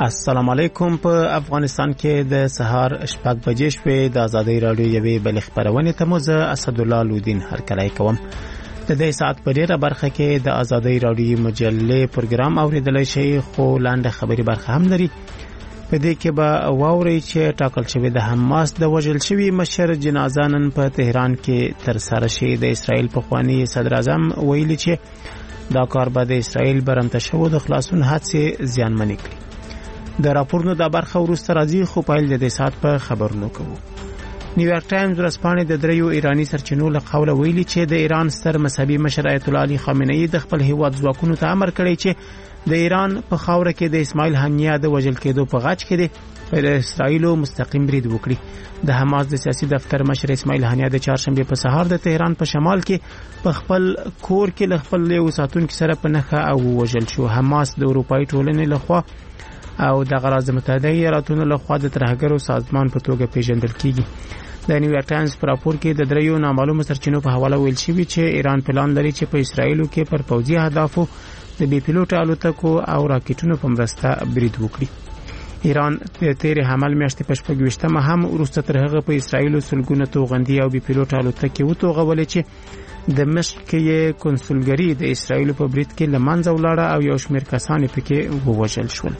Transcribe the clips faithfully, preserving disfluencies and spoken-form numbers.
السلام علیکم. په افغانستان کې د سهار شپږ بجې شوې. د آزادۍ رادیو یوې بل خبرونه ته مو زه اسدالله لودین هرکلی کوم. د دې ساعت په ډیره برخه کې د آزادۍ رادیو مجلې پروګرام اوریدلای شئ، خو لاندې خبري برخه هم لري. په دې کې به واوري چې ټاکل شوی د حماس د وژل شوی مشر جنازه نن په تهران کې تر سره شي. د اسرائیل پخوانی صدر اعظم ویلي چې دا کار به د اسرائیل برمته شوو د خلاصون هڅې زیانمنې کړي. د راپورونو د برخه وروسته راځي، خو پایل د دې ساعت په خبرونو کوو. نیویارک ټایمز ورځپاڼه د دریو ایرانی سرچینو له قوله ویلي چې د ایران ستر مذهبي مشر آیت الله علي خامنه ای د خپل هیواد ځواکونو ته امر کړی چې د ایران په خاوره کې د اسماعیل هنیه د وژل کېدو په غاچ کې د پر اسرائیل مستقیم برید وکړي. د حماس د سیاسي دفتر مشر اسماعیل هنیه د چهارشنبه په سهار د تهران په شمال کې په خپل کور کې له خپل یو ساتونکو سره په نخښه او وژل شو. حماس د اروپאי ټولنې لخوا او د غراض متحده ایالاتونو لخوا د ترهګرو سازمان په توګه پیژندل کیږي. د نیویارک ټایمز په راپور کې د دریو نامعلومو سرچینو په حواله ویل شوی چې ایران پلان لري چې په اسرائیل کې پر پوځي اهدافو د بي پيلوټ الوتکو او راکټونو په مرسته برید وکړي. ایران د تیر حمل میاشتې په شپږ ویشتمه هم وروسته تر هغه په اسرائیل سلګونه توغندي او بي پيلوټ الوتکې وتوغولې چې د مشق کې کنسولګری د اسرائیل په برید کې لمنځه ولاړه او یو شمېر کسان پکې ووژل شول.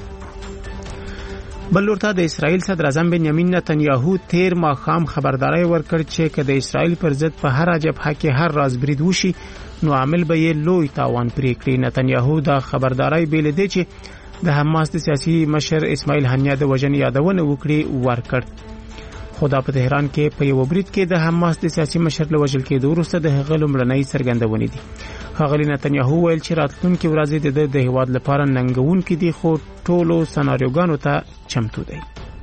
بل ورته د اسرائیل صدر اعظم بنیامین نتنیاهو تیر ماښام خبرداري ورکړ چې که د اسرائیل پر ضد په هر جبهه کې هر راز برید وشي نو عامل به یې لوی تاوان پرې کړي. نتنیاهو دا خبرداري بیل دی چې د حماس د سیاسي مشر اسماعیل هنیه د وژنې یادونه وکړي ورکړ. خدا په تهران کې په یو برید کې د حماس د سیاسي مشر له وژل کېدو وروسته د هغه لومړنۍ څرګندونې دي. ښاغلي نتنیاهو ویل چې راتلونکي ورځې د د هیواد لپاره ننګونکې دي، خو ټولو سناریوګانو ته چمتو دی.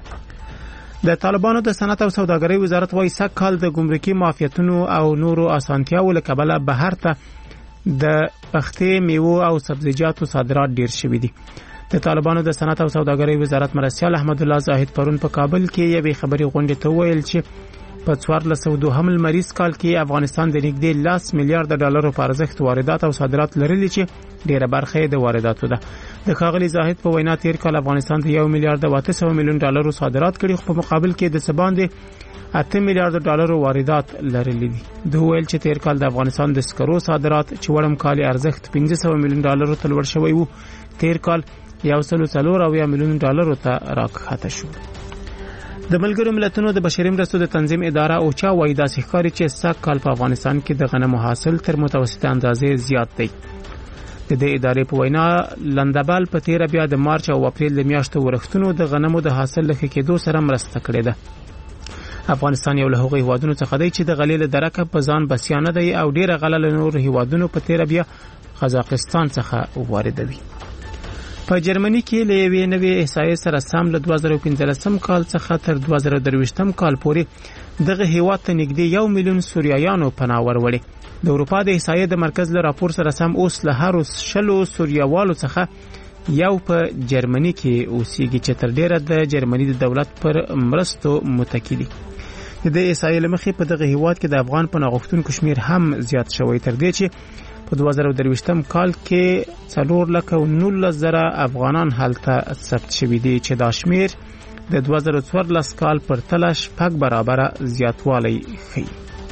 د طالبانو د صنعت او سوداګرۍ وزارت وايي سږ کال د ګمرکي معافیتونو او نورو اسانتیاو له کبله بهر ته د پختې میوو او سبزیجاتو صادرات ډیر شوي دي. د طالبانو د صنعت او سوداګرۍ وزارت مرستیال احمد الله زاهد پرون په کابل کې یوې خبري غونډې ته ویل چې په څوارلس سوه دوهم لمریز کال کې افغانستان د نږدې لس میلیارډ ډالرو په ارزښت واردات او صادرات لرلي چې ډیره برخه یې د وارداتو ده. د ښاغلي زاهد په وینا تیر کال افغانستان د یو میلیارډ او اته سوه میلیون ډالرو صادرات کړي، خو په مقابل کې د سباندې اته میلیارډ ډالرو واردات لرلي دي. دوی ویل چې تیر کال د افغانستان د سکرو صادرات چې وړم کال ارزښت پنځه سوه میلیون ډالرو ته لوړ شوی وو، تیر کال یو سل څلور اویا میلیون ډالرو ته راکښته شو. د ملګرو ملتونو د بشري مرستو د تنظیم اداره اوچا وايي داسې ښکاري چې سږ کال په افغانستان کې د غنمو حاصل تر متوسطه اندازې زیات دی. د دې ادارې په وینا لندبل په تیر بیا د مارچ او اپریل د میاشتو ورښتونو د غنمو د حاصل لږ کېدو سره مرسته کړې ده. افغانستان یو له هغو هیوادونو څخه دی چې د غلې له درکه په ځان بسیانه دی او ډیره غله له نورو هیوادونو په تیر بیا قزاقستان څخه واردوي. په جرمني کې له یوې نوې احصایې سره سم له دوه زره پنځلسم کال څخه تر دوه زره درویشتم کال پورې دغه هیواد ته نږدې یو میلیون سوریایانو پناه وروړي. د اروپا د احصایې د مرکز له راپور سره سم اوس له هر شلو سوریاوالو څخه یو په جرمني کې اوسېږي چې تر ډیره د جرمني د دولت پر مرستو متکی دي. د دې احصایې له مخې په دغه هیواد کې د افغان پناه غوښتونکو شمیر هم زیات شوی، تر دې چې په دوه زره درویشتم کال کې څلور لکه او نولس زره افغانان هلته ثبت شوي دي چې دا شمیر د دوه زره څوارلس کال پر تله شپږ برابره زیاتوالی ښیي.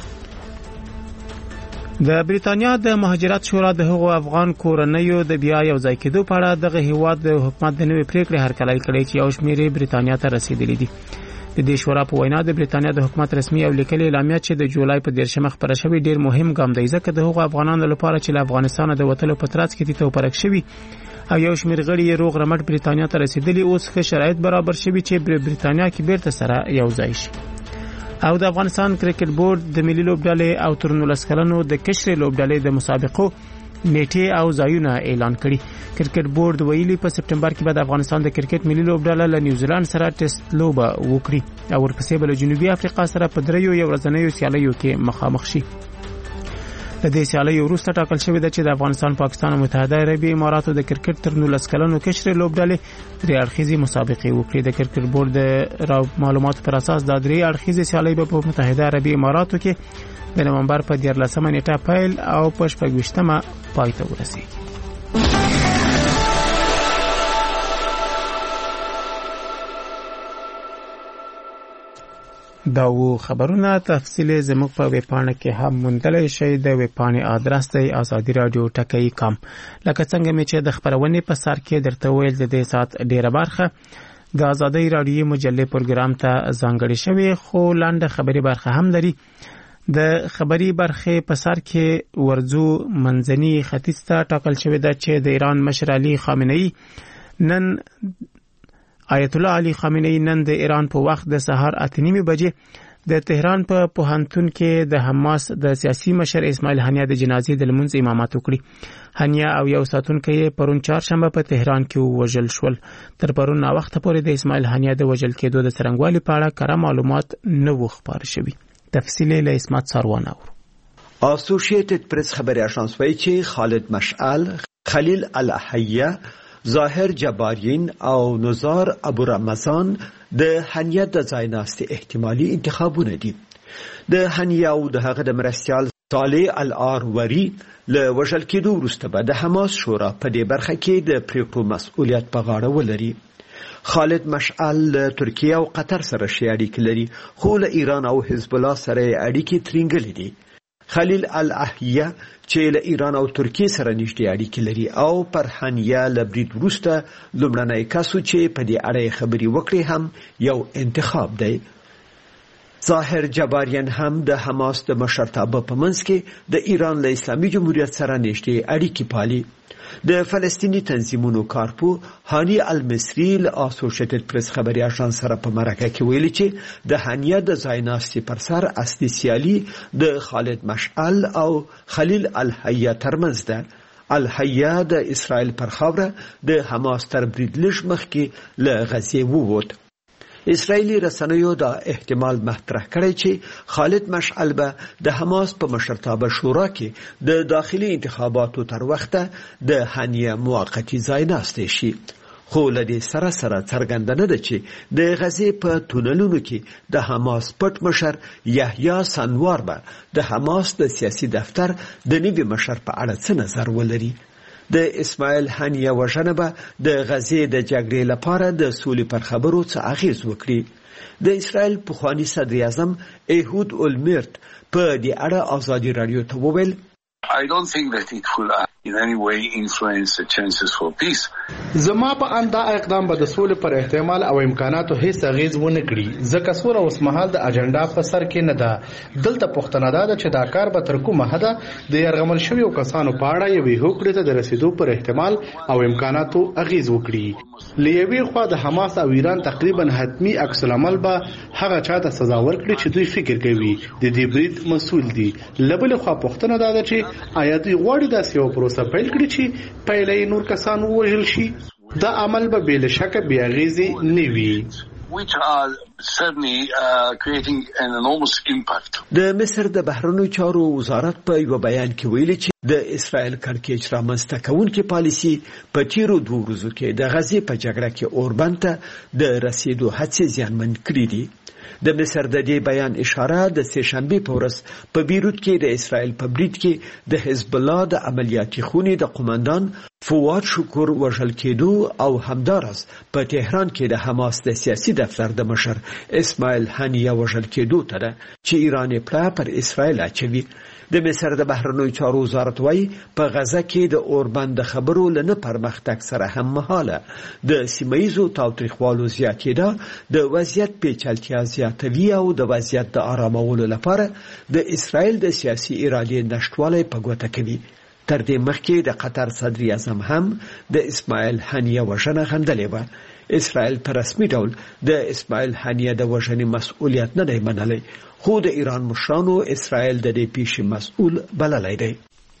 د بریتانیا د مهاجرت شورا د هغو افغان کورنیو د بیا یو ځای کېدو په اړه دغه هیواد د حکومت د نوې پریکړې هرکلی کړی چې یو شمېر یې بریتانیا ته رسیدلي دي. د دې شورا په وینا د بریتانیا د حکومت رسمي او لیکلي اعلامیه چې د جولای په دیرشمه خپره شوې ډیر مهم ګام دی، ځکه د هغو افغانانو لپاره چې له افغانستانه د وتلو په ترڅ کې توپرک شوي او یو شمېر غړي یې روغ رمټ بریتانیا ته رسیدلي، اوس ښه شرایط برابر شوي چې بریتانیا کې بیرته سره یو ځای شي. او د افغانستان کرکټ بورډ د ملي لوبډلې او تر نولس کلنو د کشرې لوبډلې د مسابقو نیټه او ځایونه اعلان کړي. کرکټ بورډ ویلي په سپټمبر کې به د افغانستان د کرکټ ملي لوبډله له نیوزیلند سره ټیسټ لوبه وکړي او ورپسې به له جنوبي افریقا سره په دریو یو ورځنیو سیالیو کې مخامخ شي. د دې سیالیو وروسته ټاکل شوی دی چې د افغانستان، پاکستان او متحده عربي اماراتو د کرکټ تر نولس کلنو کشرې لوبډلې درې اړخیزې مسابقې وکړي. د کرکټ بورډ د معلوماتو پر اساس دا درې اړخیزې سیالۍ به په متحده عربي اماراتو کې د نومبر په دیارلسمه نیټه پیل او په شپږویشتمه پای ته ورسیږي. دا و خبرونه تفصیل زموږ په ویبپاڼه کې هم موندلی شئ. د ویبپاڼې ادرس دی ازادي رادیو ټکی کام. لکه څنګه مې چې د خبرونې په سر کې درته ویل د دې ساعت ډیره برخه د ازادي رادیو مجلې پروګرام ته ځانګړې شوې، خو لنډه خبري برخه هم لري. د خبري برخه په سر کې ورځو منځني ختیځ ته ټاکل شوې ده چې د ایران مشر علي خامنه‌ای نن آیت الله علي خامنه‌ای نن د ایران په وخت د سهار اته نیمې بجې د تهران په پوهنتون کې د حماس د سیاسي مشر اسماعیل هنیه د جنازې د لمونځ امامت وکړي. هنیه او یو ساتونکی پرون چهارشنبه په تهران کې وژل شول. تر پرون وخت پورې د اسماعیل هنیه د وژل کېدو د څرنګوالي په اړه کره معلومات نه و خبر شوي. تفصیل له اسمت ساروان اور. اسوسییټډ پریس خبري اژانس وايي چې خالد مشعل، خلیل الاحیه، ظاهر جبارین او نزار ابو رمضان د هنیه د ځایناستي احتمالي انتخابونه دي. د هنیه او د هغه د مرستیال صالح الاروری له وژل کېدو وروسته به د حماس شورا په دې برخه کې د پریکړو مسؤلیت په غاړه ولري. خالد مشعل له ترکیه او قطر سره شي اړیکې لري، خو له ایران او حزب الله سره اړیکې ترنګلې دي. خلیل الاحیه چې له ایران او ترکیه سره نږدې اړیکې لري او پر هنیه له برید وروسته لومړنی کس چې په دې اړه خبرې وکړي هم یو انتخاب دی. ظاهر جبارین هم د حماس د مشرتابه په منځ کې د ایران له اسلامي جمهوریت سره نږدې اړیکې پالي. د فلسطینی تنظیمونو کارپو هانی المصری له اسوسییټډ پریس خبري اژانس سره په مرکه کې ویلي چې د هنیه د ځایناستي پر سر اصلي سیالي د خالد مشعل او خلیل الحیه ترمنځ ده. الحیه د اسرائیل پر خاوره د حماس تر برید لږ مخکې له غزې ووت. اسرائیلی رسنیو دا احتمال مطرح کړی چې خالد مشعل به د حماس په مشرتابه شورا کې د داخلي انتخاباتو تر وخته د هنیه موقتی ځایناستی شي. خو له دې سره سره څرګنده ده چې د غزې په تونلونو کې د حماس پټ مشر یحیی سنوار به د حماس د سیاسي دفتر د نوي مشر په اړه څه نظر ولري. د اسماعیل هنیه وژنه به د غزې د جګړې لپاره د سولې پر خبرو څه اغیز وکړي. د اسرائیل پخوانی صدر اعظم ایهود اولمرت په دې اړه ازادي رادیو ته وویل I don't think that it will in any way influence the chances for peace. زما په اند دا اقدام به د سولې پر احتمال او امکاناتو هیڅ اغیز ونه کړي، ځکه سوره اوس مهال د اجنډا په سر کې نه ده. دلته پوښتنه ده چې دا کار به تر کومه حده د یرغمل شویو کسانو په اړه یوې هوکړې ته د رسیدو پر احتمال او امکاناتو اغیز وکړي. له یوې خوا د حماس او ایران تقریبا حتمی عکس العمل به هغه چاته سزا ورکړي چې دوی فکر کوي د دې برید مسؤل دي. له بلې خوا پوښتنه ده چې آیا دوی غواړي داسې یو پروسه پیل کړي چې پهلې نور کسان ووژل شي؟ دا عمل به بې له شکه بې اغیزې نه وي. which are certainly uh, creating an enormous impact. د مصر د بهرنیو چارو وزارت په یو بیان کې ویلي چې د اسرائیل کړکېچ رامنځته کوونکې پالیسي په تیرو دوه ورځو کې د غزې په جګړه کې اوربند ته د رسیدو هڅې زیانمن کړي دي. د مصر د دې بیان اشاره د سه شنبه په ورځ په بیروت کې د اسرائیل په برید کې د حزب الله د عملیاتي خونې د قومندان فواد شکر وژل کېدو او همدارس په تهران کې د حماس د سیاسي دفتر د مشر اسماعیل هنیه وژل کېدو ته ده چې ایران یې پر اسرائیل اچوي. د مصر د بهرنیو چارو وزارت وايي په غزه کې د اوربند خبرو لنه پرمختګ سره هم مهاله د سیمایزو تاوتریخوالو زیاتېدا د وضعیت پیچلتیا زیاتوي او د وضعیت د آرامولو لپاره د اسرائیل د سیاسي ارادې نشټوالی په ګوته کوي. تر دې مخکې د قطر صدر اعظم هم د اسماعیل هنیه وژنه غندلې وه. اسرائیل په رسمي ډول د اسماعیل هنیه د وژنې مسؤلیت نه دی منلی، خو د ایران مشرانو اسرائیل د دې پیښې مسؤل بللی دی.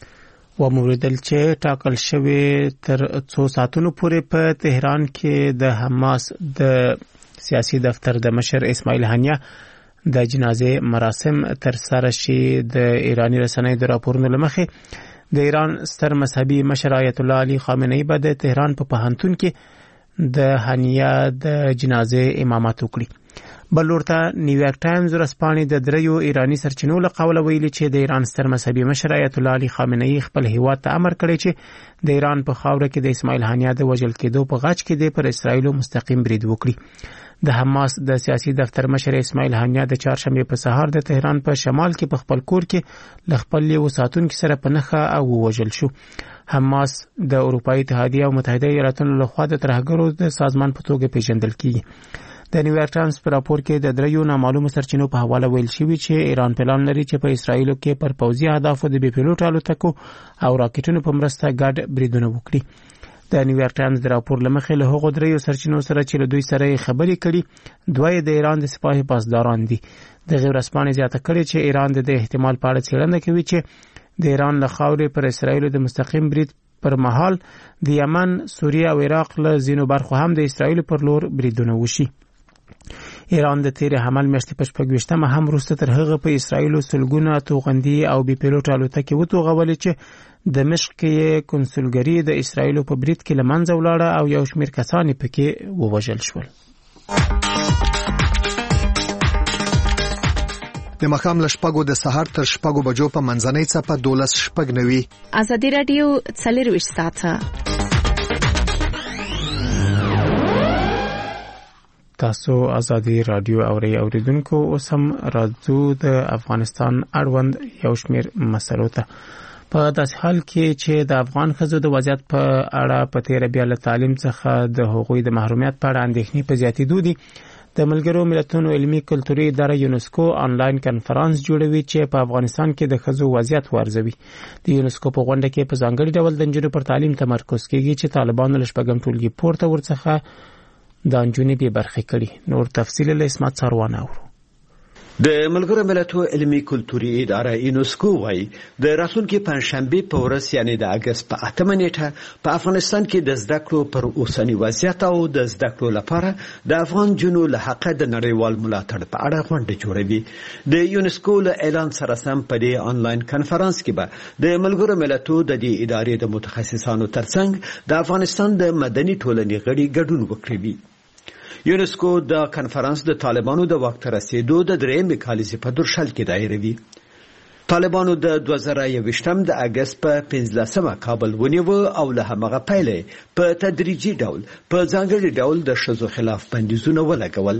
و موریدل چې ټاکل شوی تر څو ساعتونو پورې په تهران کې د حماس د سیاسي دفتر د مشر اسماعیل هنیه د جنازې مراسم تر سره شي. د ایرانی رسنیو د راپورونو لمخې د ایران ستر مذهبي مشر آیت الله علي خامنه‌ای به د تهران په پوهنتون کې د هنیه د جنازې امامت وکړي. بلورته نیویارک ټایمز ورځپاڼې د دریو ایرانی سرچینو له قوله ویلي چې د ایران ستر مذهبي مشر آیت الله علي خامنه‌ای خپل هیواد ته امر کړی چې د ایران په خاوره کې د اسماعیل هانیه د وژل کېدو په غاچ کې د پر اسرایلو مستقیم برید وکړي. د حماس د سیاسي دفتر مشر اسماعیل هانیه د چهارشنبه په سهار د تهران په شمال کې په خپل کور کې ل خپل یو ساتونکو سره په نخښه او وژل شو. حماس د اروپאי اتحادیه او متحده ایالاتونو لخوا د ترهګرو د سازمان په توګه پیژندل کیږي. د نیویارک ټایمز په راپور کې د دریو نامعلومو سرچینو په حواله ویل شوی چې ایران پلان لري چې په اسرایلو کې پر پوځي اهدافو د بي پیلوټ الوتکو او راکټونو په مرسته ګډ بریدونه وکړي. د نیویارک ټایمز د راپور لمخې له هغو دریو سرچینو سره چې له دوی سره خبرې کړي دوی د ایران د سپاه پاسداران دي. د غیر رسمانه زیاته کړي چې ایران د احتمال په اړه څېړنه کوي چې د ایران له خاورې پر اسرایلو د مستقیم برید پر مهال د یمن، سوریه او عراق له ځینو برخو هم د اسرایلو پر لور بریدونه وشي. ایران د تیر حمل میاشتې په شپږویشتمه هم وروسته تر هغه په اسرایلو سلګونه توغندي او بي پیلوټ الوتکې وتوغولې چې د مشق کې کنسولګری د اسرایلو په برید کې لمنځه ولاړه او یو شمېر کسان پکې ووژل شول. د مخام له شپږو د سهار تر شپږو بجو په منځنۍ څپه دولس شپږ نوي. ازادي رادیو څلرویشت ساعته. تاسو ازادي رادیو اوري اوریدونکو اوس هم راځو د افغانستان اړوند یو شمېر مسلو ته. په داسې حال کې چې د افغان ښځو د وضعیت په اړه په تیر بیا له تعلیم څخه د حقوقي د محرومیت په اړه اندېښنې په زیاتېدو دي. د ملګرو ملتونو علمي کلتوري اداره یونسکو آنلاین کنفرانس جوړوي چې په افغانستان کې د ښځو وضعیت وارزوي. د یونسکو په غونډه کې په ځانګړي ډول د نجونو پر تعلیم تمرکز کیږي چې طالبانو له شپږم ټولګي پورته ورڅخه د نجونې به برخه کړي. نور تفصیل له اسمت سروان اورو. د ملګرو ملتونو علمي کلتوري اداره یونسکو وايي د راتلونکي پنځشنبه په ورځ یعنی د اگست په اتمه نیټه په افغانستان کې د زده کړو پر اوسنی وضعیت او د زده کړو لپاره د افغان جنو له حق د نړیوال ملاتړ په اړه غونډه جوړوي. د یونسکو له اعلان سره سم په دې آنلاین کنفرانس کې به د ملګرو ملتونو د دې ادارې د متخصصانو ترڅنګ د افغانستان د مدني ټولنې غړي ګډون وکړي. یونسکو د کنفرانس د طالبانو د وخت رسیدو د درېمې کالیزې په درشل کې دایروي. طالبانو د دوه زره یوویشتم د اگست په پنځلسمه کابل ونیو او له همغه پیله په تدریجي ډول په ځانګړي ډول د ښځو خلاف بندیزونه ولګول.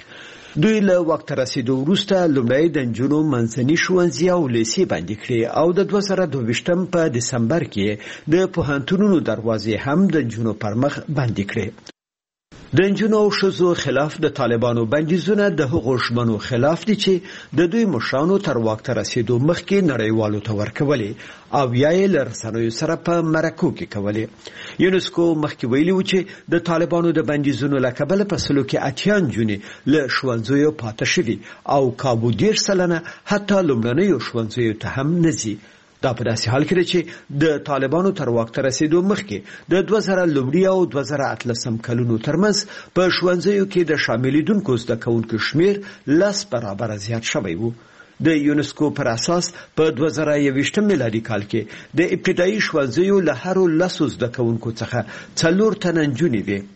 دوی له وخت رسیدو وروسته لومړی د نجونو منځني ښوونځي او لیسې بندي کړې او د دوه زره دوه ویشتم په دسمبر کې د پوهنتونونو دروازې هم د نجونو پر مخ بندي کړې. د نجونو او ښځو خلاف د طالبانو بندیزونه د هغو ژمنو خلاف دي چې د دوی مشرانو تر واک ته رسیدو مخکې نړیوالو ته ورکولې او یا یې له رسنیو سره په مرکو کې کولې. یونسکو مخکې ویلي و چې د طالبانو د بندیزونو له کبله په سلو کې اتیا نجونې له ښوونځیو پاتې شوي او کابو دېرش سلنه حتی لومړنیو ښوونځیو ته هم نه ځي. دا په داسې حال کې چې د طالبانو تر واک ته رسیدو مخکې د دوه زره لومړي او دوه زره اتلسم کلونو ترمنځ په ښوونځیو کې د شاملیدونکو زده کوونکو شمیر لس برابره زیات شوی و. د یونسکو پر اساس په دوه زره یوویشتم میلادي کال کې د ابتدایي ښوونځیو له هرو لسو زده کوونکو څخه څلور تنه نجونې وې.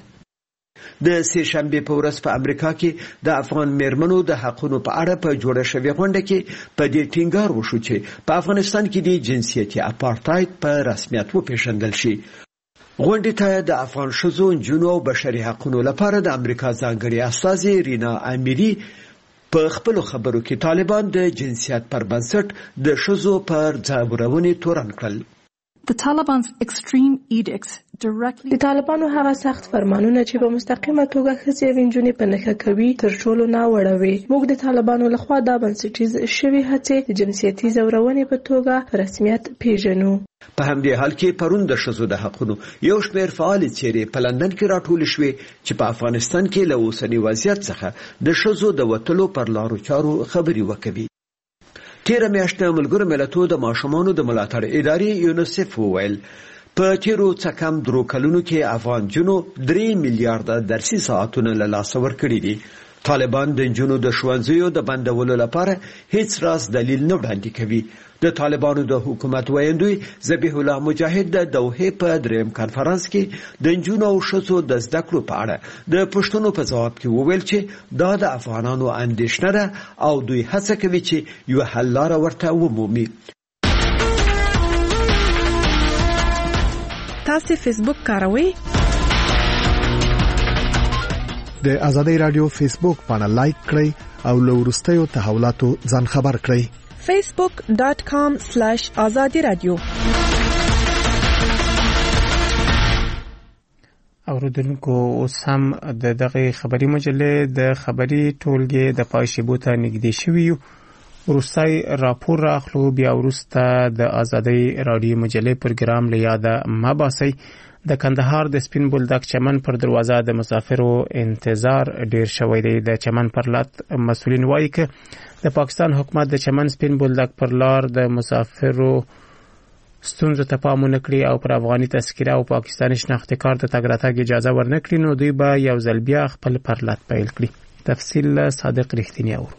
د سه شنبه په ورځ په امریکا کې د افغان میرمنو د حقونو په اړه په جوړه شوې غونډه کې په دې ټینګار وشو چې په افغانستان کې د جنسیتي اپارټاید په رسمیت وپېژندل شي. غونډې ته د افغان ښځو، نجونو او بشري حقونو لپاره د امریکا ځانګړي استازي رینا امیری په خپل خبرو کې طالبان د جنسیت پر بنسټ د ښځو پر ځورونې تورن کړل. The Taliban's extreme edicts directly د طالبانو هغه سخت فرمانونه چې په مستقیمه توګه ښځې او نجونې په نښه کوي تر ټولو ناوړه وي. موږ د طالبانو لخوا دا بنسټیز شوي هڅې د جنسیتي ځورونې په توګه په رسمیت پیژنو. په همدې حال کې پرون د ښځو د حقونو یو شمېر فعال څېرې په لندن کې راټول شوې چې په افغانستان کې له اوسني وضعیت څخه د ښځو د وتلو پر لارو چارو خبرې وکوي. تیره میاشت ملګرو ملتونو د ماشومانو د ملاتړ ادارې یونیسف وویل په تیرو څه کم درو کلونو کې افغان جنو درې میلیارډه درسي ساعتونه له لاسه ورکړي دي. طالبان د نجونو د ښوونځیو د بندولو لپاره هیڅ راز دلیل نه وړاندې کوي. د طالبانو د حکومت ویاندوی ذبیح الله مجاهد د دوحې په دریم کانفرنس کې د نجونو او ښځو د زده کړو په اړه د پوښتنو په ځواب کې وویل چې دا د افغانانو اندېښنه ده او دوی هڅه کوي چې یوه حل لاره ورته ومومي. تاسو فیسبوک کاروئ؟ د ازادي رادیو فیسبوک باندې لایک کړئ او له وروستیو تحولاتو ځان خبر کړئ. facebook dot com slash azadi radio. اوردونکو اوس هم د دغه خبري مجلې د خبري ټولګي د پایشبو ته نږدې شوی یو. وروستای راپور راخلو بیا وروسته د ازادي رادیو مجلې پروګرام له یاده مباسي. د کندهار د سپین بولدک چمن پر دروازه د مسافرو انتظار ډیر شوی دی. د چمن پر لات مسولین وایي چې د پاکستان حکومت د چمن سپین بولدک پر لار د مسافرو ستونزو ته پام ونه کړي او پر افغاني تذکره او پاکستاني شناختی کارت ته تګ راتګ اجازه ورنکړي نو دوی به یو ځل بیا خپل پرلط پیل کړي. تفصیل صادق رښتینی اورو.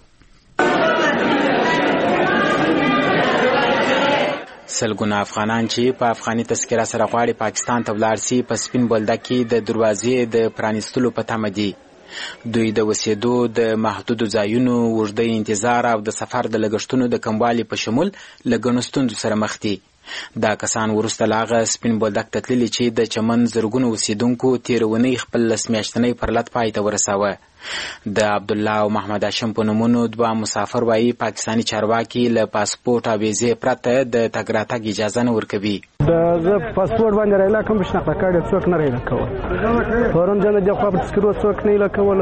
سلګونه افغانان چې په افغاني تذکره سره غواړي پاکستان ته ولاړ شي په سپین بولدک کې د دروازې د پرانیستلو په تمه دي. دوی د وسیدو د محدودو ځایونو اوږده انتظار او د سفر د لګښتونو د کموالي په شمول له ګڼو ستونزو سره مخ دي. دا کسان وروسته له هغه سپین بولدک ته تللي چې د چمن زرګونو اوسیدونکو تېره اونۍ خپل لس میاشتنی پرلط پای ته ورساوه. د عبدالله او محمد هاشم په نومونو دوه مسافر وایي پاکستاني چارواکي له پاسپورټ او ویزې پرته د تګ راتګ اجازه نه ورکوي. د زه پاسپورټ باندې رایله کوم شناخته کارت څوک نه رایله کول. پرون جن د خپل تذکرو څوک نه رایله کول.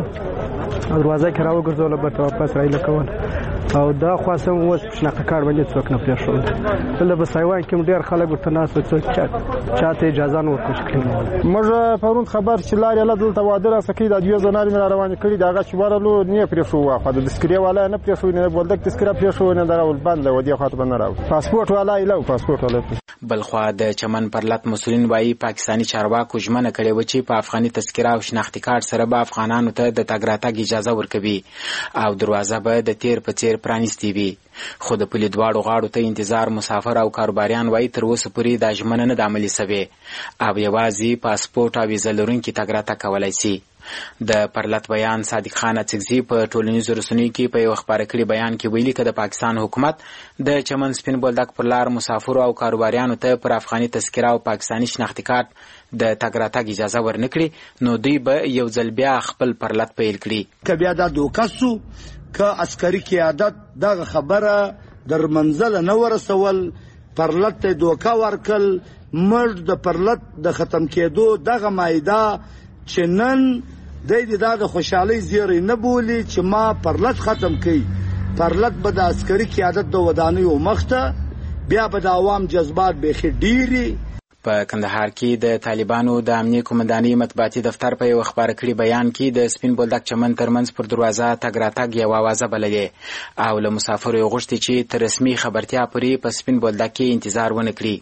دروازه کې راوګرځول به واپس رایله کول. او دا خاصم اوس شناخته کارت باندې څوک نه پېښول. بل به سایوان کې ډېر خلک ورته ناس څوک چاته اجازه نه ورکړي. موږ پرون خبر چې لارې له دلته واده را سکی د دوه زنار مې روان کړي داغه چې ورلو نه پرې شو واخه د تذکره والا نه پرې شو نه بولدک تذکره پرې شو نه درول بند له ودی خاطر نه راو پاسپورت والا ایلو پاسپورت والا. بلخوا د چمن پرلط مسولین وایي پاکستاني چارواکو ژمنه کړې و چې په افغاني تذکره او شناختی کارت سره به افغانانو ته د تګ راتګ اجازه ورکوي او دروازه به د تیر په تیر پرانیستې وي. خو د پولي دواړو غاړو ته انتظار مسافر او کاروباریان وایي تر اوسه پورې دا ژمنه نه ده عملي سوې او یوازې پاسپورټ او ویزه لرونکي تګ راتګ کولی سي. د پرلط بیان صادق خان اڅکزي په ټولنیزو رسنیو کې په یو خپاره کړي بیان کې ویلي که د پاکستان حکومت د چمن سپین بولدک پر لار مسافرو او کاروباریانو ته پر افغاني تذکره او پاکستاني شناختی کارت د تګ راتګ اجازه ورنکړي نو دوی به یو ځل بیا خپل پرلط پیل کړي. که بیا دا دوکسو که عسکري قیادت دغه خبره در منزل نه ورسول پرلط ته دوکه ورکل مرد د پرلط د ختم کېدو دغه مایده چې نن د دې د خوشحالۍ زیری نه بولی چې ما پرلط ختم کړي. پرلط به د عسکري قیادت د ودانیو مخته بیا به د عوام جذبات بیخي ډیری. په کندهار کې د طالبانو د امنیه قومندانۍ مطبوعاتي دفتر په یو خبر کړي بیان کې د سپین بولدک چمن ترمنځ پر دروازه تګ راتګ یو اوازه بللې او له مسافرو غوښتي چې تر رسمي خبرتیا پورې په سپین بولدک کې انتظار ونه کړي.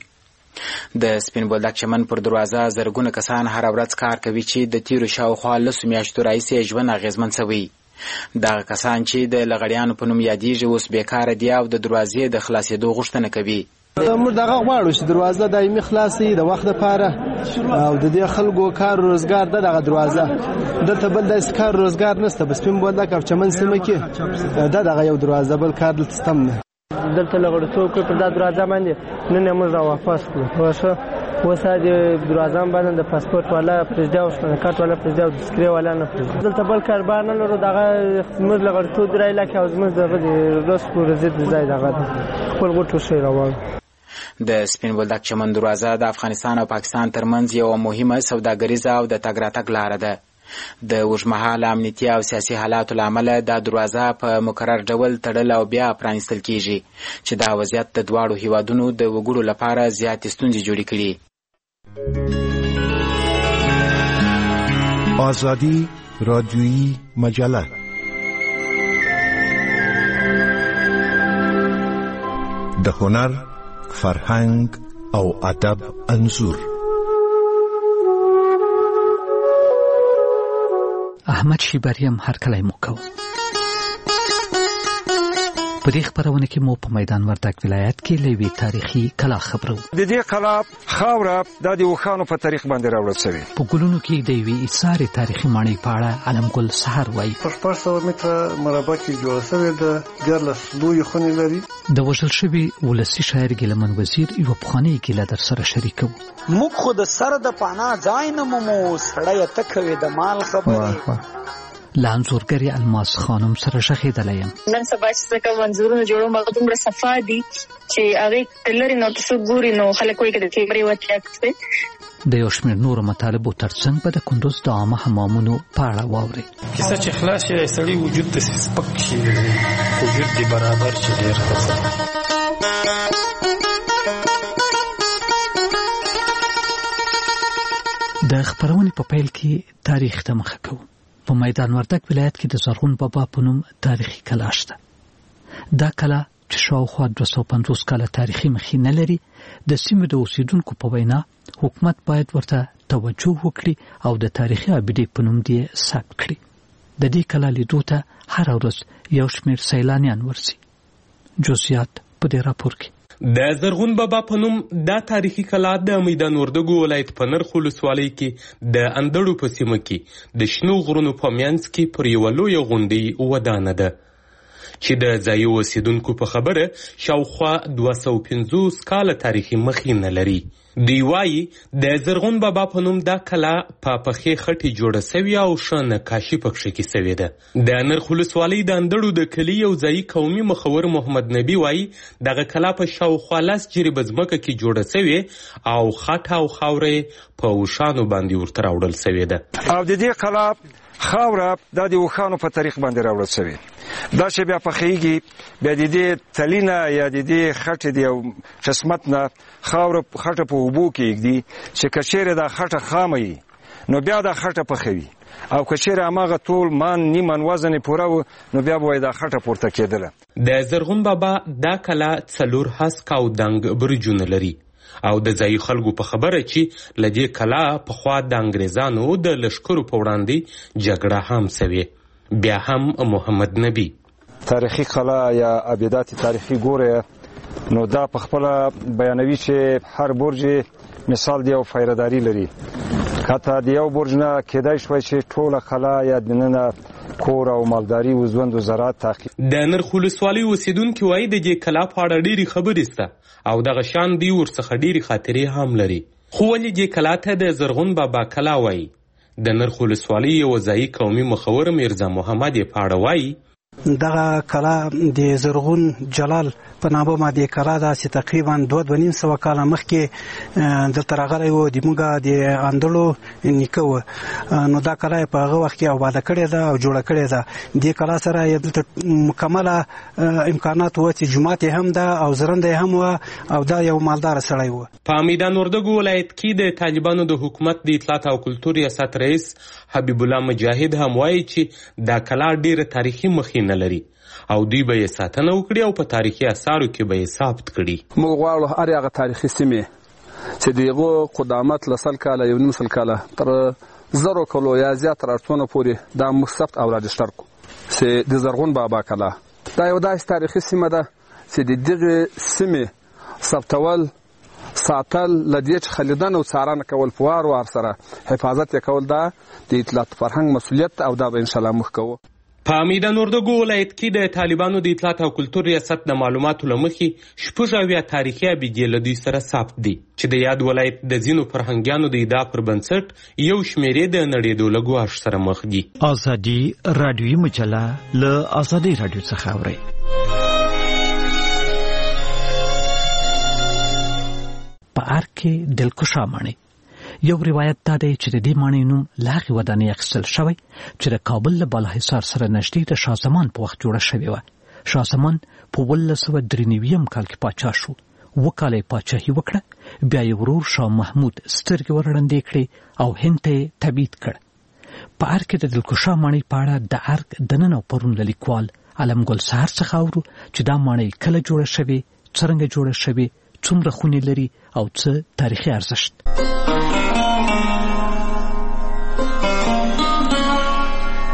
د سپین بولدک چمن پر دروازه زرګونه کسان هر ورځ کار کوي چې د تیرو شاوخوا لسو میاشتو راهیسې ژوند اغېزمن شوی. دغه کسان چې د لغړیانو په نوم یادېږي اوس بیکاره دي او د دروازې د خلاصېدو غوښتنه کوي. موږ دغه غواړو چې دروازه دایمي خلاصي د وخت لپاره او د دې خلکو کار روزګار د دغه دروازه دلته بل داسې کار روزګار نشته. په سپین بولدک او چمن سیمه کې د دغه یو دروازه بل کار دلته ستم نه. دلته لغړتوب په دا دروازه باندې نن موږ را واپس کړو. واشه وسه د دروازه باندې د پاسپورت والا پرېږدي او شناخت والا پرېږدي او تذکرې والا نه پرېږدي. دلته بل کاروبار نه لرو دغه موږ لغړتوب درای لکه او موږ دغه روز پورې زید ځای دغه خپل غوټو شي روان. د سپین بولدک چمن دروازه د افغانستان او پاکستان ترمنځ یو مهمه سوداګریزه او د تګ راتګ لاره ده. د اوږدمهاله امنیتي او سیاسي حالاتو له امله دا دروازه په مکرر ډول تړل او بیا پرانیستل کیږي چې دا وضعیت د دواړو هیوادونو د وګړو لپاره زیاتې ستونزې جوړې کړي. آزادی رادیویی مجله د هنر، فرهنګ او ادب انځور. احمد شیبری هم هرکلی مو کو. په دې خبرونه کې مو په میدان وردګ ولایت کې لوی تاریخي کلا خبرو. د دې کلا خاوره د دې وخانو په تاریخ باندې راوړل شوی. په ګلونو کې د وی ایثار تاریخي ماڼۍ په اړه علمګل سحر وایي. په شپږ سوه متره مربع کې جوړ شوی د ګرلس لوی خونې لري. د وژل شوی ولسی شاعر ګلمن وزیر یو پخوانی ګیله در سره شریکو. موږ خو د سر د پانا ځای نه مو سړی تکوي د مال خبرې. لانزورګری الماس خانم سره شخیدلیم. نن سبا چې څنګه منظورونه جوړو مګ دومره صفا دي چې هغه تلری نو تاسو ګوري نو خلک وایي چې کیمرې وټیاکته. د یو شمېر نورو مطالبو ترڅنګ به د کندوز د عامه حمامونو په اړه واورئ. کیسه چې خلاص شي سړی وجود د سپک شي وجود دی برابر شي ډېر ښه. د خبرونې په پیل کې تاریخ ته مخه کوو. په میدان وردګ ولایت کې د زرغون بابا په نوم تاریخي کلا شته. دا کلا چې شاوخوا دوه سوه پنځوس کاله تاریخي مخینه لري، د سیمې د اوسیدونکو په وینا حکومت باید ورته توجه وکړي او د تاریخي ابدې په نوم دې ثبت کړي. د دې کلا لیدو ته هر ورځ یو شمېر سیلانیان ورځي. جزئیات په دې راپور کې. د زرغون بابا په نوم دا تاریخي کلا د میدان وردګو ولایت په نرخ ولسوالۍ کې د اندړو په سیمه کې د شنو غرونو په منځ کې پر یوه لویه غونډۍ ودانه ده چې د ځایي اوسیدونکو په خبره شاوخوا دوه سوه پنځوس کاله تاریخي مخینه لري. دوی وایي د زرغون بابا په نوم دا کلا په پخې خټې جوړه سوې او ښه نقاشي پکښې کې سوې ده. د نرخ ولسوالۍ د اندړو د کلي یو ځایي قومي مخور محمد نبي وایي دغه کلا په شاوخوا لس جریبه ځمکه کې جوړه سوې او خټه او خاوره په اوښانو باندې ورته راوړل سوې ده. او د دې کلا خاوره د دې اوښانو په تاریخ باندې راوړل سوې. دا چې بیا پخېږي بیا د دې تلینه یا د دې خټې د یو قسمت نه خاوره خټه په اوبو کې ږدي چې که چیرې دا خټه خامه وي نو بیا دا خټه پخوي او که چیرې هماغه ټول مان نیمن وزن یې پوره و نو بیا به دا خټه پورته کېدله. د زرغون بابا دا کلا څلور هسک او دنګ برجونه لري او د ځایي خلکو په خبره چې له دې کلا پخوا د انګریزانو د لښکرو په وړاندې جګړه هم سوې. بیا هم محمد نبی تاریخي کلا یا ابدات تاریخي ګوره نو دا په خپله بیانوي چې هر برج مثال دی او فایرداري لري. حتی د یو برج نه کېدای شوی چې ټوله کلا یا دننه کور او مالداري او ژوند او زراعت تعقیب. د نرخ ولسوالۍ اوسیدونکي وایي د دې کلا په اړه ډېرې خبرې شته او دغه شان دوی ورڅخه ډېرې خاطرې هم لري. خو ولې دې کلا ته د زرغون بابا کلا وایي؟ د نرخ ولسوالۍ یو ځایي قومي مخور میرزا محمد یې په اړه وایي دغه کلا د زرغون جلال په نامه باندې کلا ده چې تقریبا دوه دوه نیم سوه کاله مخکې دلته راغلی و. د موږ د اندړو نیکه و نو دا کلا یې په هغه وخت کې آباده کړې ده او جوړه کړې ده. دې کلا سره یې دلته مکمله امکانات و چې جومات یې هم ده او زرنده یې هم و او دا یو مالداره سړی و. په میدان وردګو ولایت کې د طالبانو د حکومت د اطلاعات او کلتور ریاست رئیس حبیب الله مجاهد هم وایي چې دا کلا ډېره تاریخي مخینه لري او دوی به یې ساتنه وکړي او په تاریخي اثارو کې به یې ثبت کړي. موږ غواړو هر هغه تاریخي سیمې چې د هغو قدامت له سل کاله یو نیم سل کاله تر زرو کلو یا زیات تر اړخونو پورې دا موږ ثبت او راجستر کړو چې د زرغون بابا کلا دا یو داسې تاریخي سیمه ده چې د دغې سیمې ثبتول ساتل لدې چې خلیدن او څارنه کول په وار وار سره حفاظت یې کول دا د اطلاعات فرهنګ مسؤلیت او دا به انشاءالله موږ کوو. په میدان وردګو ولایت کې د طالبانو د اطلاعات او کلتور ریاست د معلوماتو له مخې شپږ اویا تاریخي ابدې له دوی سره ثبت دي چې د یاد ولایت د ځینو فرهنګیانو د ادعا پر بنسټ یو شمېرې د نړېدو له ګواښ سره مخ دي. ازادي راډیویي مجله له ازادي راډیو څخه اورئ. په ارګ کې دلکشا ماڼۍ. یو روایت دا دی چې د دې ماڼۍ نوم له هغې ودانۍ اخیستل شوی چې د کابل له بالاحصار سره نږدې د شاه زمان په وخت جوړه شوې وه. شاه زمان په اوولس سوه درې نوي کال کې پاچا شو. اووه کاله یې پاچاهي وکړه. بیا یې ورور شاه محمود سترګې ورړندې کړې او هند ته یې تبعید کړ. په ارګ کې د دلکشا ماڼۍ په اړه د ارګ دننه او پرون له لیکوال علمګل سحر څخه اورو چې دا ماڼۍ کله جوړه شوې، څرنګه جوړه شوې، څومره خونې لري او څه تاریخي ارزښت.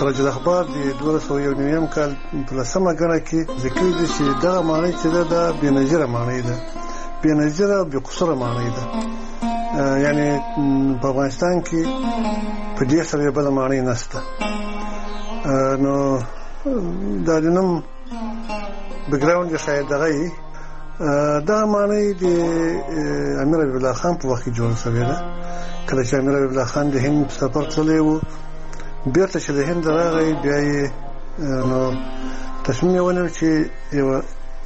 سراج الاخبار د دوه سوه یو نیم کال په لسمه غړه کې ذکر دي چې دغه معنی چې دا بې نظیره معنی ده، بې نظیره او بې قصوره معنی ده. یعنی په افغانستان کې په دې سره بل معنی نشته. نو دا د نوم بیکګراوند یې شاید دغه یې دا معنی د امیر حبیب الله خان په وخت کې جوړ شوې ده. کله چې امیر حبیب الله خان د هند سفر تللی و، بیرته چې د هند راغی، بیا یې نو تصمیم یې ونیو چې یوه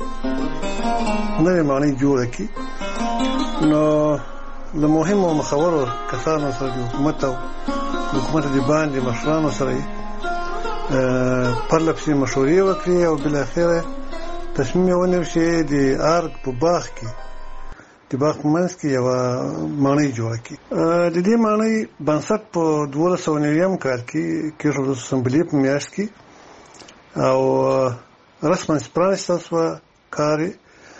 نوې معنی جوړه کړي. نو له مهمو او مخورو کسانو سره د حکومت او حکومت د باندې مشرانو سره یې پرله پسې مشورې وکړې او بالاخره تصمیم یې ونیو چې د ارګ په باغ کې د باغ په منځ کې یوه ماڼۍ جوړه کړي. د دې ماڼۍ بنسټ په دولس سوه نویم کال کې کېښودل شو، سنبلې په میاشت کې، او رسماً پرانیستل شوه، کار یې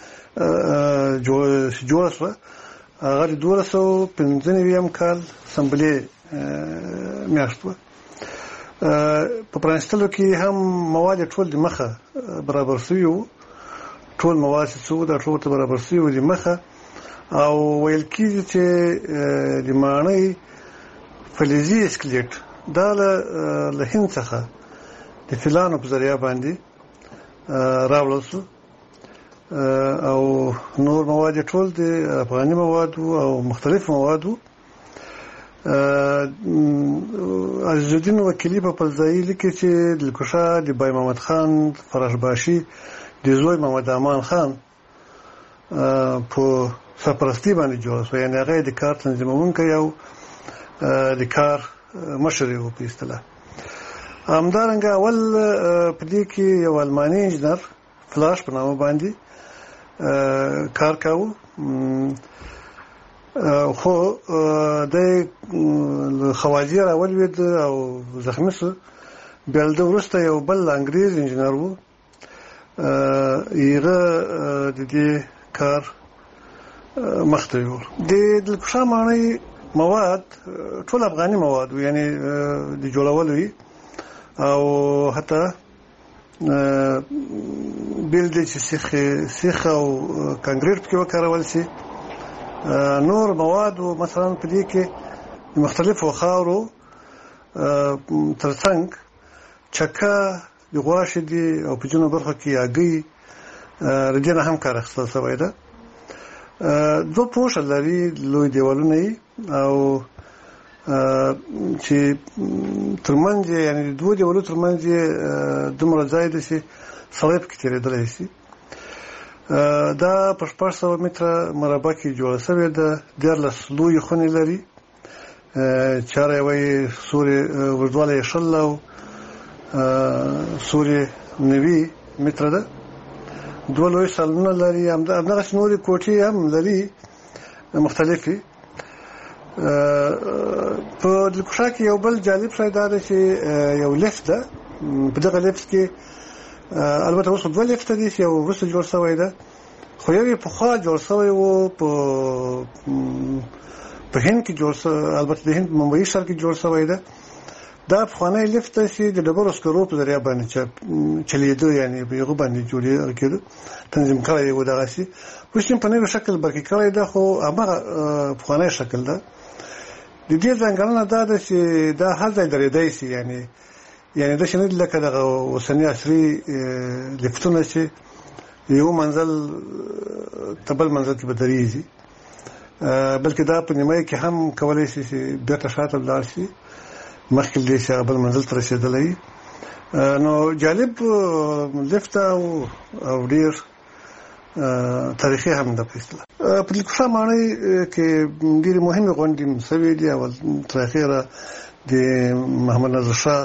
جوړه شوه. هغه د دولس سوه پنځه نویم کال سنبلې میاشت وه. په پرانیستلو کې هم مواد ټول د مخه برابر شوي وو، ټول مواد چې څه وو دا ټول ورته برابر شوي وو د مخه، او ویل کېږي چې د ماڼۍ فلزي اسکلیټ دا له هند څخه د فیلانو په ذریعه باندې راوړل شو، او نور مواد ټول د افغاني مواد او مختلف مواد وو. عزیز الدین وکیلي په خپل ځای لیکي چې دلکوشا د بای محمد خان فراشباشي د زوی محمد امان خان په سرپرستي باندې جوړه شوه، یعنې هغه یې د کار تنظیمونکی او د کار مشر یې و په اصطلاح. همدارنګه اول په دې کې یو الماني انجینر فلاش په نامه باندې کار کاوه، خو د خواجې راولوېد او زخمي شو. بیا له ده وروسته یو بل انګریز انجینر و، هغه د دې کار مخته یوړ. د دلکوشا ماڼۍ مواد ټول افغاني مواد و، یعنې د جوړولو وي، او حتی بیل دی چې سیخ او کانکریټ پکې وکارول شي. نور مواد و مثلا په دې کې د مختلفو خاورو ترڅنګ چکه د غواښې دي، او په ځینو برخو کې هګۍ د دې نه هم کار اخیستل شوی ده. دوه پوښه لري لوی دیوالونه یې، او چې ترمنځ یې یعنې د دوو دیوالو ترمنځ یې دومره ځای دی چې سړی پکې تېرېدلی شي. دا په شپږ سوه متره مربع کې جوړه شوې ده. دیارلس لویې خونې لري، چاره یوه یې سورې اوږدوالی یې شل او سورې نوي متره ده. دوه لوی سالونونه لري، همدغسې نورې کوټې هم لري مختلفې. په دلکوشا کې یو بل جالب شی دا ده چې یو لیفت ده. په دغه لیفت کې البته اوس دوه لیفته دي چې یو وروسته جوړ شوی ده، خو یو یې پخوا جوړ شوی و په په هند کې جوړ شوی، البته د هند په ممبئی ښار کې جوړ شوی ده. دا پخوانی لیفت دی چې د ډبرو سکرو په ذریعه باندې چلیده، یعنې په هغه باندې جوړېده کېده، تنظیم کړی و دغسې. اوس یې په نوي شکل برقي کړی ده، خو هماغه پخوانی شکل ده. د دې ځانګړنه دا ده چې دا هر ځای درېدی شي، یعنې یعنې داسې نه دي لکه دغه اوسني عصري لیفتونه چې یو منزل ته بل منزل کې به درېږي، بلکې دا په نیمایي کې هم کولی شي چې بېرته شاته ولاړ شي، مخکې له دې چې هغه بل منزل ته رسېدلی. نو جالب لیفت او ډېر تاریخي هم ده په اصطلاح. په دلکوشا ماڼۍ کې ډېرې مهمې غونډې شوې دي. اول تر اخره د محمد نظر شاه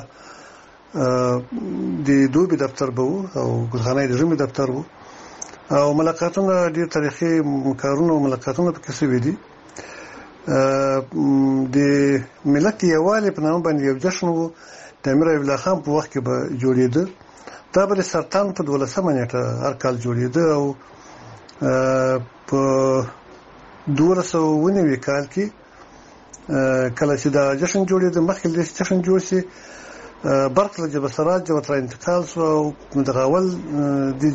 د دوبي دفتر به و، او ګلخانه د ژمي دفتر و، او ملاقاتونه ډېر تاریخي کارونه او ملاقاتونه پکې شوي دي. د ملت یووالي په نامه باندې یو جشن و، د امیر حبیب الله خان په وخت کې به جوړېده. دا به د سرطان په دولسمه نیټه هر کال جوړېده، او په دولس سوه اوه نوي کال کې کله چې دا جشن جوړېده، مخکې له دې چې جشن جوړ شي برق له جبل سراج ورته انتقال شو او دغه اول د